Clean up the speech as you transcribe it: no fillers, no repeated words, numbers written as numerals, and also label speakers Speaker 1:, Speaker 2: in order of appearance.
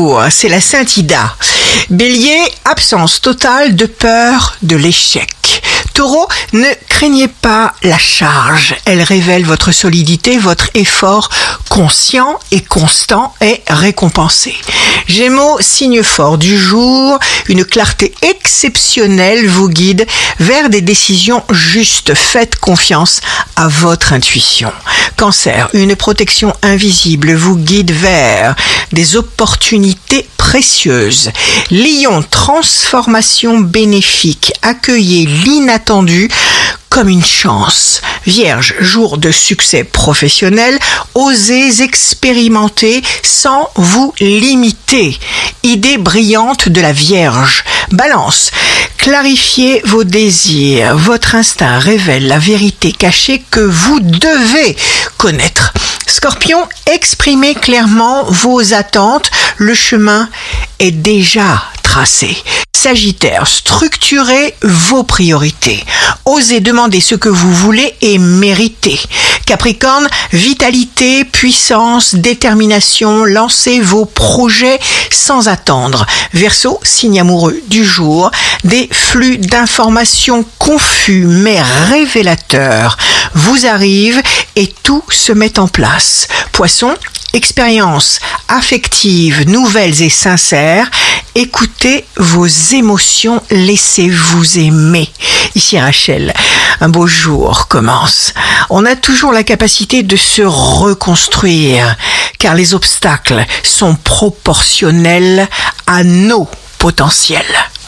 Speaker 1: jour, c'est la Sainte Ida. Bélier, absence totale de peur de l'échec. Taureau, ne craignez pas la charge. Elle révèle votre solidité, votre effort conscient et constant est récompensé. Gémeaux, signe fort du jour, une clarté exceptionnelle vous guide vers des décisions justes. Faites confiance à votre intuition. Cancer, une protection invisible vous guide vers des opportunités précieuses. Lion, transformation bénéfique. Accueillez l'inattendu comme une chance. Vierge, jour de succès professionnel, osez expérimenter sans vous limiter. Idée brillante de la Vierge. Balance, clarifiez vos désirs. Votre instinct révèle la vérité cachée que vous devez connaître. Scorpion, exprimez clairement vos attentes. Le chemin est déjà tracé. Sagittaire, structurez vos priorités. Osez demander ce que vous voulez et méritez. Capricorne, vitalité, puissance, détermination, lancez vos projets sans attendre. Verseau, signe amoureux du jour, des flux d'informations confus mais révélateurs vous arrivent et tout se met en place. Poisson, expériences affectives, nouvelles et sincères, écoutez vos émotions, laissez-vous aimer. Ici Rachel, un beau jour commence. On a toujours la capacité de se reconstruire, car les obstacles sont proportionnels à nos potentiels.